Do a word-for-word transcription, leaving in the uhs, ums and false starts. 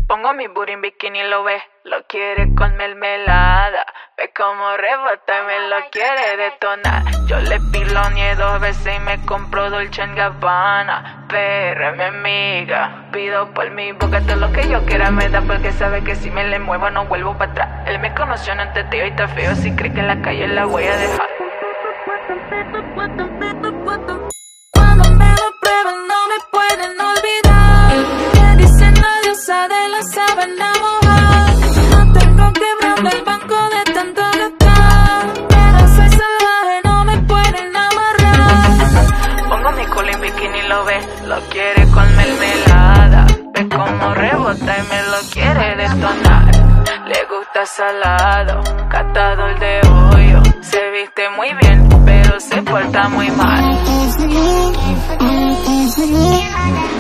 Pongo mi booty en bikini y lo ve, lo quiere con mermelada. Ve como rebota y me lo quiere detonar. Yo le piloneé dos veces y me compró Dolce en Gabbana. Perra, mi amiga, pido por mi boca todo lo que yo quiera me da, porque sabe que si me le muevo no vuelvo para atrás. Él me conoció en este tío y está feo, si cree que en la calle la voy a dejar. Cuando me lo prueban no me pueden olvidar. Que dicen la diosa de la sábana mojada. No tengo quebrando el banco de tanto gastar. Pero soy salvaje, no me pueden amarrar. Pongo mi culo en bikini y lo ve, lo quiere con mermelada. Ve como rebota y me lo quiere detonar. Le gusta salado, catador de hoyo. Se viste muy bien, pero se porta muy mal.